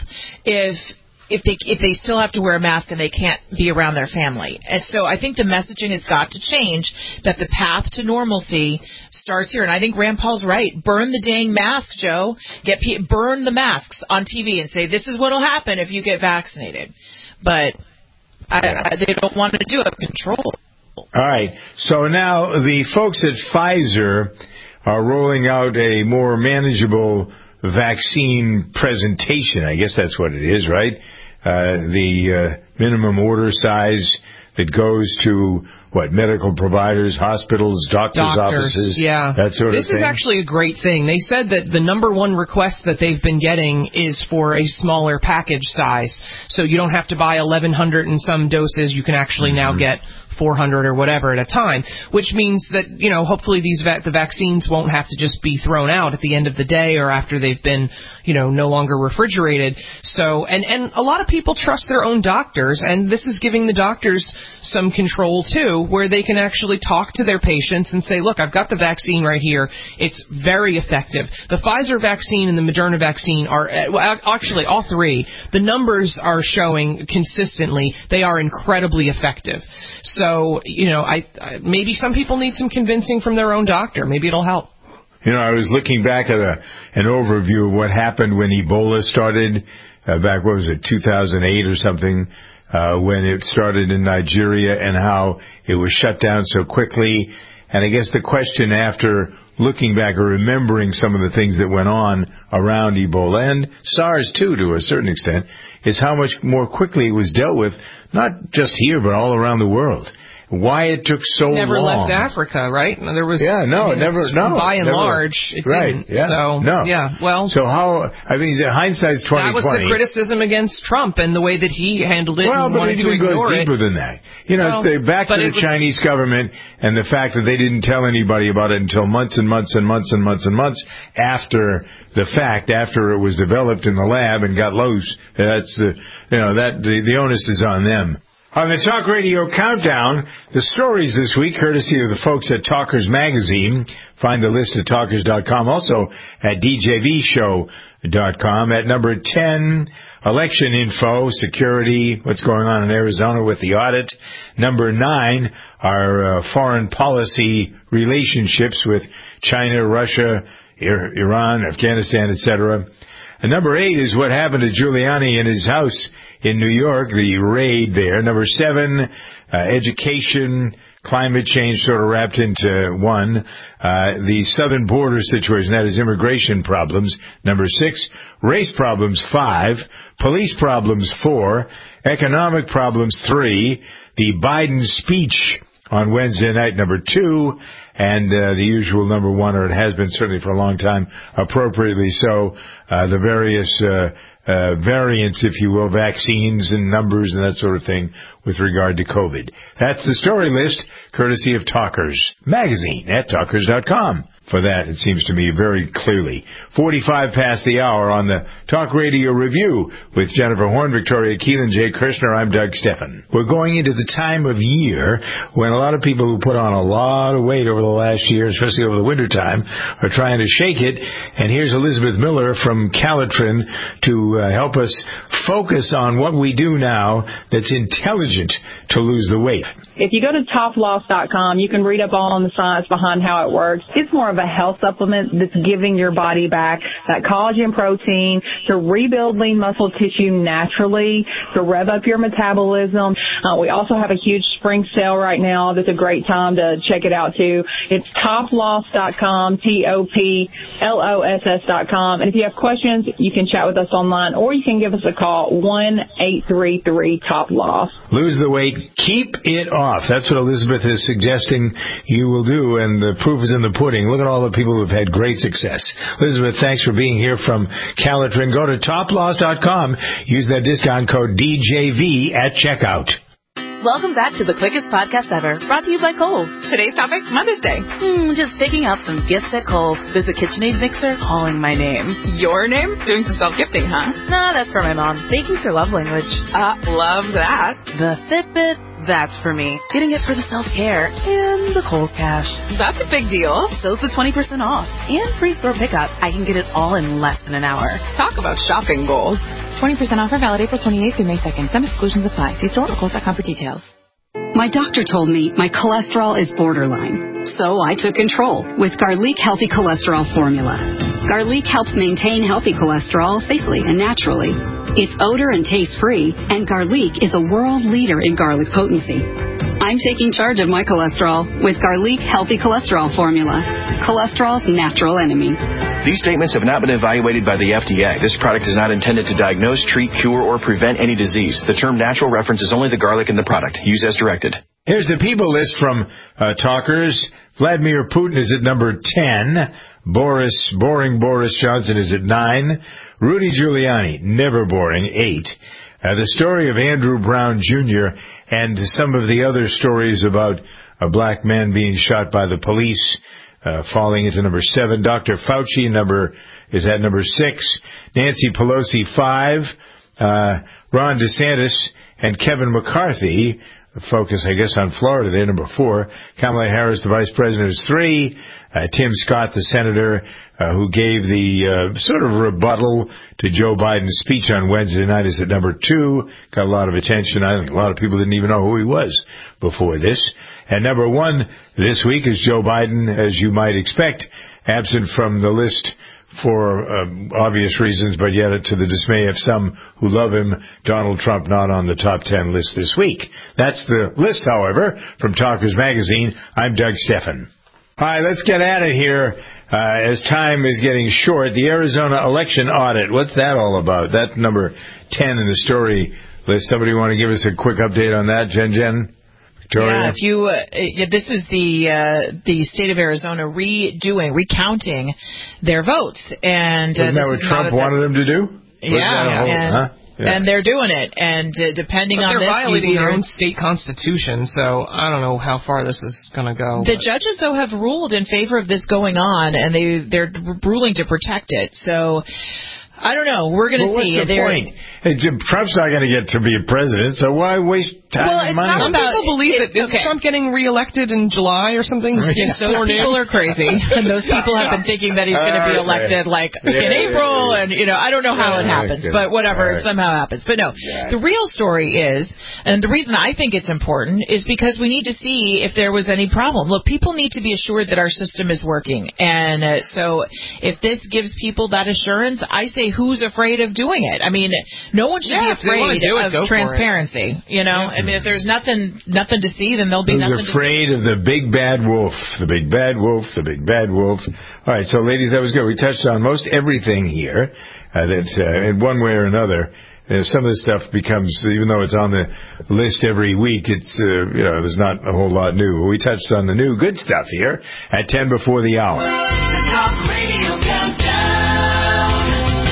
if they still have to wear a mask and they can't be around their family? And so I think the messaging has got to change, that the path to normalcy starts here. And I think Rand Paul's right. Burn the dang mask, Joe. Burn the masks on TV and say, this is what will happen if you get vaccinated. But they don't want to do it. Control. All right. So now the folks at Pfizer are rolling out a more manageable vaccine presentation. I guess that's what it is, right? The minimum order size that goes to, medical providers, hospitals, doctors' offices, that sort of thing. This is actually a great thing. They said that the number one request that they've been getting is for a smaller package size. So you don't have to buy 1,100 and some doses. You can actually now get 400 or whatever at a time, which means that, hopefully the vaccines won't have to just be thrown out at the end of the day or after they've been, no longer refrigerated. So, and a lot of people trust their own doctors, and this is giving the doctors some control too, where they can actually talk to their patients and say, look, I've got the vaccine right here. It's very effective. The Pfizer vaccine and the Moderna vaccine are, actually all three, the numbers are showing consistently they are incredibly effective. So, maybe some people need some convincing from their own doctor. Maybe it'll help. I was looking back at an overview of what happened when Ebola started back, 2008 or something, when it started in Nigeria, and how it was shut down so quickly. And I guess the question, after looking back or remembering some of the things that went on around Ebola, and SARS too, to a certain extent, is how much more quickly it was dealt with, not just here, but all around the world. Why it took so long. Never left Africa, right? There was by and large, it didn't. Yeah, well. So the hindsight's 2020. That was the criticism against Trump and the way that he handled it and wanted to ignore it. Well, but it even goes deeper than that. It's back to the Chinese government and the fact that they didn't tell anybody about it until months and months and months and months and months after the fact, after it was developed in the lab and got loose. That's the onus is on them. On the Talk Radio Countdown, the stories this week, courtesy of the folks at Talkers Magazine. Find the list at talkers.com, also at djvshow.com. At number 10, election info, security, what's going on in Arizona with the audit. Number 9, our foreign policy relationships with China, Russia, Iran, Afghanistan, etc. And number 8 is what happened to Giuliani in his house in New York, the raid there. Number 7, education, climate change sort of wrapped into one. The southern border situation, that is immigration problems. Number 6, race problems 5, police problems 4, economic problems 3, the Biden speech On Wednesday night, number 2, and the usual number 1, or it has been certainly for a long time, appropriately so, the various variants, if you will, vaccines and numbers and that sort of thing with regard to COVID. That's the story list, courtesy of Talkers Magazine at Talkers.com. For that, it seems to me very clearly. 45 past the hour on the Talk Radio Review with Jennifer Horn, Victoria Keelan, Jay Kirshner. I'm Doug Steffen. We're going into the time of year when a lot of people who put on a lot of weight over the last year, especially over the wintertime, are trying to shake it. And here's Elizabeth Miller from Calitrin to help us focus on what we do now that's intelligent to lose the weight. If you go to toploss.com, you can read up all on the science behind how it works. It's more of a health supplement that's giving your body back that collagen protein to rebuild lean muscle tissue naturally, to rev up your metabolism. We also have a huge spring sale right now. That's a great time to check it out too. It's toploss.com, toploss.com. And if you have questions, you can chat with us online or you can give us a call, 1-833-TOP-LOSS. Lose the weight, keep it off. That's what Elizabeth is suggesting you will do, and the proof is in the pudding. Look at all the people who have had great success. Elizabeth, thanks for being here from Calitrin. Go to toploss.com. Use that discount code DJV at checkout. Welcome back to the quickest podcast ever, brought to you by Kohl's. Today's topic, Mother's Day. Just picking out some gifts at Kohl's. There's a KitchenAid mixer calling my name. Your name? Doing some self-gifting, huh? No, that's for my mom. Baking for love language. Love that. The Fitbit, that's for me. Getting it for the self-care. And the Kohl's cash. That's a big deal. So's the 20% off. And free store pickup. I can get it all in less than an hour. Talk about shopping goals. 20% offer valid April 28th through May 2nd. Some exclusions apply. See store or Kohl's.com for details. My doctor told me my cholesterol is borderline, so I took control with Garlic Healthy Cholesterol Formula. Garlic helps maintain healthy cholesterol safely and naturally. It's odor and taste-free, and Garlic is a world leader in garlic potency. I'm taking charge of my cholesterol with Garlic Healthy Cholesterol Formula, cholesterol's natural enemy. These statements have not been evaluated by the FDA. This product is not intended to diagnose, treat, cure, or prevent any disease. The term natural references only the garlic in the product. Use as directed. Here's the people list from Talkers. Vladimir Putin is at number 10. Boring Boris Johnson is at 9. Rudy Giuliani, never boring, 8. The story of Andrew Brown Jr. and some of the other stories about a black man being shot by the police falling into number 7. Dr. Fauci is at number 6. Nancy Pelosi 5. Ron DeSantis and Kevin McCarthy, focus, I guess, on Florida. They're number 4. Kamala Harris, the vice president, is 3. Tim Scott, the senator, who gave the sort of rebuttal to Joe Biden's speech on Wednesday night, is at number 2. Got a lot of attention. I think a lot of people didn't even know who he was before this. And number 1 this week is Joe Biden, as you might expect, absent from the list for obvious reasons, but yet to the dismay of some who love him, Donald Trump not on the top 10 list this week. That's the list, however, from Talkers Magazine. I'm Doug Steffen. All right, let's get at it here as time is getting short. The Arizona election audit, what's that all about? That's number 10 in the story list. Somebody want to give us a quick update on that, Jen? Victoria? Yeah, this is the state of Arizona recounting their votes. And isn't that what Trump wanted them to do? And they're doing it. And depending on this, they're violating their own state constitution, so I don't know how far this is going to go. The judges, though, have ruled in favor of this going on, and they're ruling to protect it. So I don't know. We're going to see. What's the point? Hey, Trump's not going to get to be a president, so why waste time and money? Some people believe it. Is Trump getting reelected in July or something? Yes, those people are crazy. And those people have been thinking that he's going to be elected in April, and I don't know how it happens, but whatever, it somehow happens. But no, the real story is, and the reason I think it's important is because we need to see if there was any problem. Look, people need to be assured that our system is working, and so if this gives people that assurance, I say, who's afraid of doing it? I mean, no one should be afraid of transparency. I mean, if there's nothing to see, then there'll be nothing to see. Who's afraid of the big bad wolf? The big bad wolf. The big bad wolf. All right, so ladies, that was good. We touched on most everything here that, in one way or another, some of this stuff becomes, even though it's on the list every week, it's there's not a whole lot new. We touched on the new good stuff here at 10 before the hour. The Talk Radio Countdown.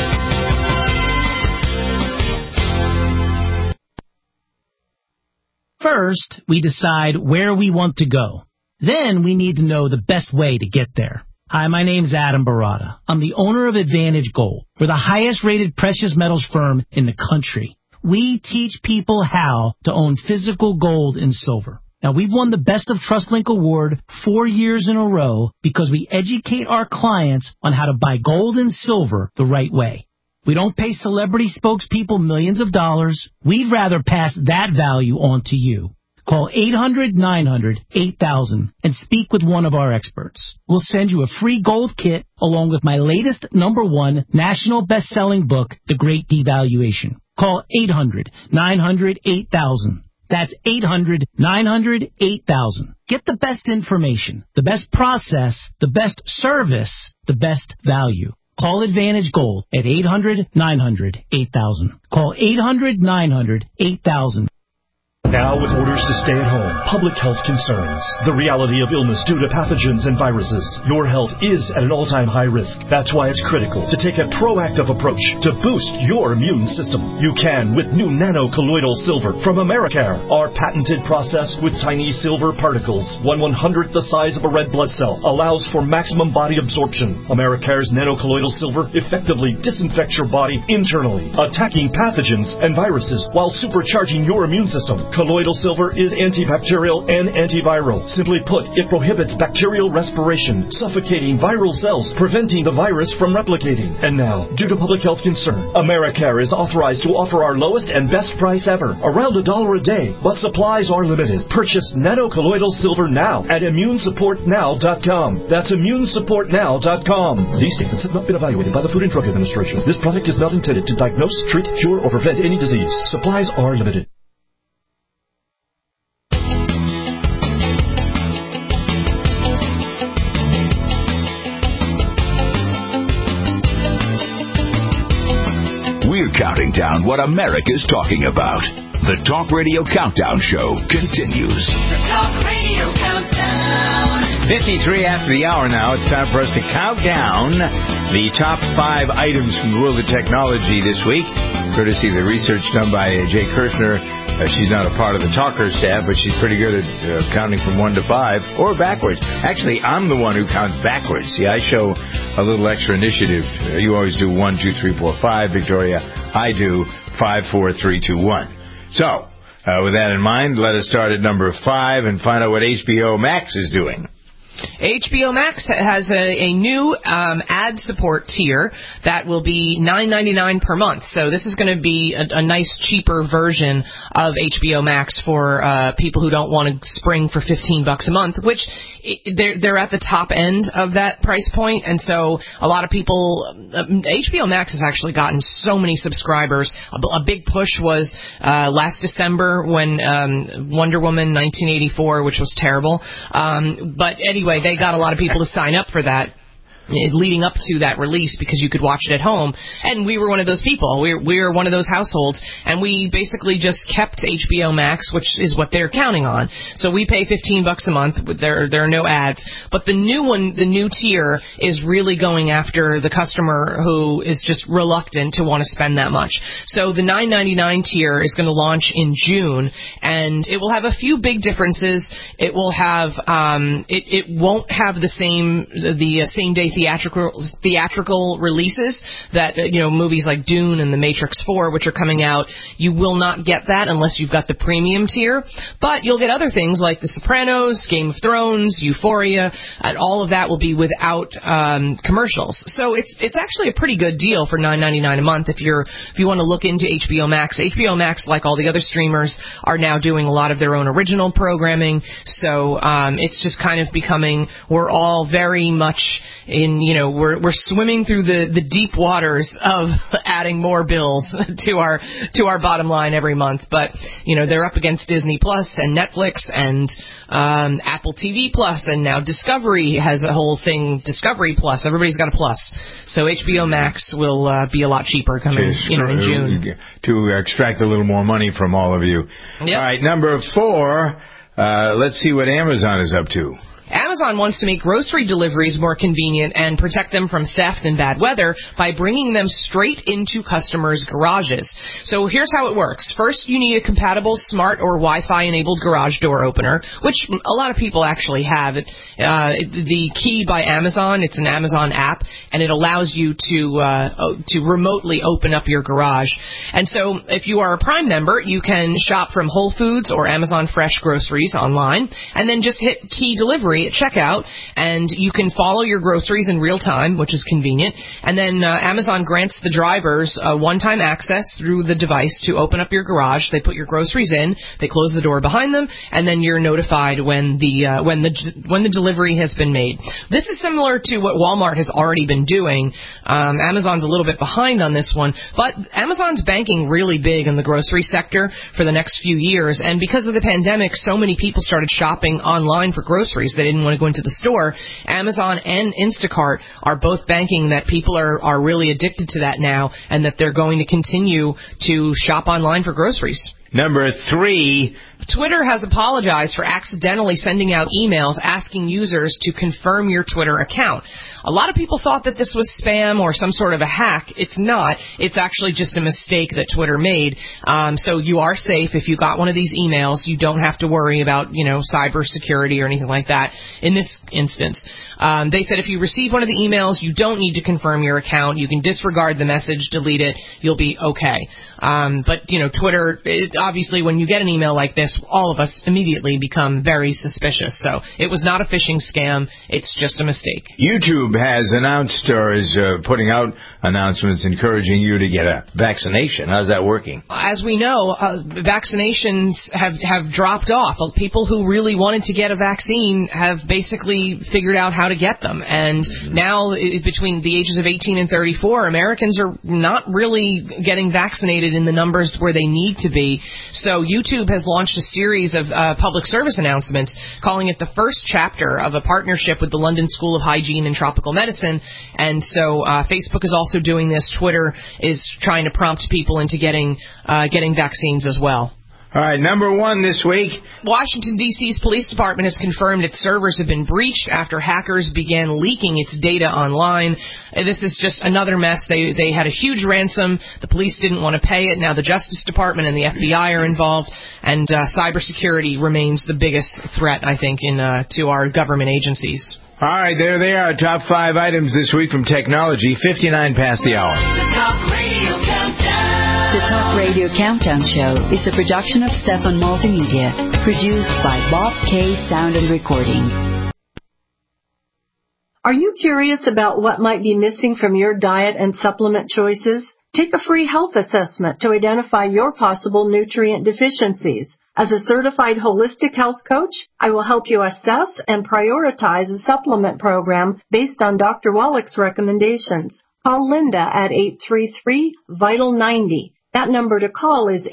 First, we decide where we want to go. Then we need to know the best way to get there. Hi, my name's Adam Barada. I'm the owner of Advantage Gold. We're the highest-rated precious metals firm in the country. We teach people how to own physical gold and silver. Now, we've won the Best of TrustLink Award 4 years in a row because we educate our clients on how to buy gold and silver the right way. We don't pay celebrity spokespeople millions of dollars. We'd rather pass that value on to you. Call 800-900-8000 and speak with one of our experts. We'll send you a free gold kit along with my latest #1 national best-selling book, The Great Devaluation. Call 800-900-8000. That's 800-900-8000. Get the best information, the best process, the best service, the best value. Call Advantage Gold at 800-900-8000. Call 800-900-8000. Now with orders to stay at home, public health concerns, the reality of illness due to pathogens and viruses, your health is at an all-time high risk. That's why it's critical to take a proactive approach to boost your immune system. You can with new nano-colloidal silver from Americare. Our patented process with tiny silver particles, 1/100th the size of a red blood cell, allows for maximum body absorption. Americare's nano-colloidal silver effectively disinfects your body internally, attacking pathogens and viruses while supercharging your immune system. Colloidal silver is antibacterial and antiviral. Simply put, it prohibits bacterial respiration, suffocating viral cells, preventing the virus from replicating. And now, due to public health concern, Americare is authorized to offer our lowest and best price ever, around $1 a day, but supplies are limited. Purchase nano-colloidal silver now at ImmuneSupportNow.com. That's ImmuneSupportNow.com. These statements have not been evaluated by the Food and Drug Administration. This product is not intended to diagnose, treat, cure, or prevent any disease. Supplies are limited. We're counting down what America's talking about. The Talk Radio Countdown Show continues. The Talk Radio Countdown. 53 after the hour now. It's time for us to count down the top 5 items from the world of technology this week, courtesy of the research done by Jay Kirshner. She's not a part of the Talker staff, but she's pretty good at counting from 1 to 5 or backwards. Actually, I'm the one who counts backwards. See, I show a little extra initiative. You always do 1, 2, 3, 4, 5, Victoria. I do 5, 4, 3, 2, 1. So, with that in mind, let us start at number 5 and find out what HBO Max is doing. HBO Max has a new ad support tier that will be $9.99 per month. So this is going to be a nice, cheaper version of HBO Max for people who don't want to spring for $15 a month, which they're at the top end of that price point. And so a lot of people, HBO Max has actually gotten so many subscribers. A big push was last December when Wonder Woman 1984, which was terrible. But anyway, they got a lot of people to sign up for that leading up to that release because you could watch it at home. And we were one of those people. We're one of those households. And we basically just kept HBO Max, which is what they're counting on. So we pay $15 a month. There are no ads. But the new one, the new tier, is really going after the customer who is just reluctant to want to spend that much. So the $9.99 tier is going to launch in June, and it will have a few big differences. It will have it won't have the same day theatrical releases that, movies like Dune and The Matrix 4, which are coming out. You will not get that unless you've got the premium tier, but you'll get other things like The Sopranos, Game of Thrones, Euphoria, and all of that will be without commercials. So it's actually a pretty good deal for $9.99 a month if you want to look into HBO Max. HBO Max, like all the other streamers, are now doing a lot of their own original programming. So it's just kind of becoming, we're all very much in, we're swimming through the deep waters of adding more bills to our bottom line every month. But, they're up against Disney Plus and Netflix and Apple TV Plus, and now Discovery has a whole thing, Discovery Plus. Everybody's got a plus. So HBO Max will be a lot cheaper coming in June. To extract a little more money from all of you. Yep. All right, number 4, let's see what Amazon is up to. Amazon wants to make grocery deliveries more convenient and protect them from theft and bad weather by bringing them straight into customers' garages. So here's how it works. First, you need a compatible smart or Wi-Fi enabled garage door opener, which a lot of people actually have. The Key by Amazon, it's an Amazon app, and it allows you to remotely open up your garage. And so if you are a Prime member, you can shop from Whole Foods or Amazon Fresh Groceries online, and then just hit Key Delivery at checkout, and you can follow your groceries in real time, which is convenient. And then Amazon grants the drivers one-time access through the device to open up your garage. They put your groceries in, they close the door behind them, and then you're notified when the delivery has been made. This is similar to what Walmart has already been doing. Amazon's a little bit behind on this one, but Amazon's banking really big in the grocery sector for the next few years, and because of the pandemic, so many people started shopping online for groceries. They didn't want to go into the store. Amazon and Instacart are both banking that people are really addicted to that now, and that they're going to continue to shop online for groceries. Number 3. Twitter has apologized for accidentally sending out emails asking users to confirm your Twitter account. A lot of people thought that this was spam or some sort of a hack. It's not. It's actually just a mistake that Twitter made. So you are safe if you got one of these emails. You don't have to worry about, cyber security or anything like that in this instance. They said if you receive one of the emails, you don't need to confirm your account. You can disregard the message, delete it. You'll be okay. But Twitter, obviously when you get an email like this, all of us immediately become very suspicious. So it was not a phishing scam. It's just a mistake. YouTube has announced or is putting out announcements encouraging you to get a vaccination. How's that working? As we know, vaccinations have dropped off. People who really wanted to get a vaccine have basically figured out how to get them. And now, between the ages of 18 and 34, Americans are not really getting vaccinated in the numbers where they need to be. So YouTube has launched a series of public service announcements, calling it the first chapter of a partnership with the London School of Hygiene and Tropical Medicine. And so Facebook is also doing this. Twitter is trying to prompt people into getting vaccines as well. All right, number 1 this week. Washington, D.C.'s police department has confirmed its servers have been breached after hackers began leaking its data online. This is just another mess. They had a huge ransom. The police didn't want to pay it. Now the Justice Department and the FBI are involved, and cybersecurity remains the biggest threat, I think, to our government agencies. All right, there they are. Top 5 items this week from technology. 59 past the hour. The Talk Radio Countdown Show is a production of Stefan Multimedia, produced by Bob K. Sound and Recording. Are you curious about what might be missing from your diet and supplement choices? Take a free health assessment to identify your possible nutrient deficiencies. As a certified holistic health coach, I will help you assess and prioritize a supplement program based on Dr. Wallach's recommendations. Call Linda at 833-VITAL-90. That number to call is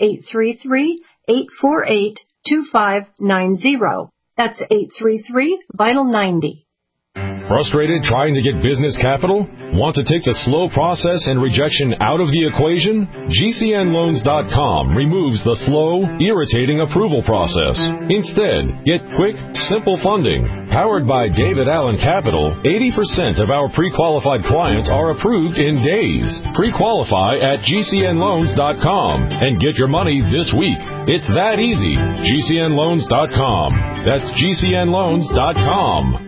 833-848-2590. That's 833-VITAL-90. Frustrated trying to get business capital? Want to take the slow process and rejection out of the equation? GCNloans.com removes the slow, irritating approval process. Instead, get quick, simple funding. Powered by David Allen Capital, 80% of our pre-qualified clients are approved in days. Pre-qualify at GCNloans.com and get your money this week. It's that easy. GCNloans.com. That's GCNloans.com.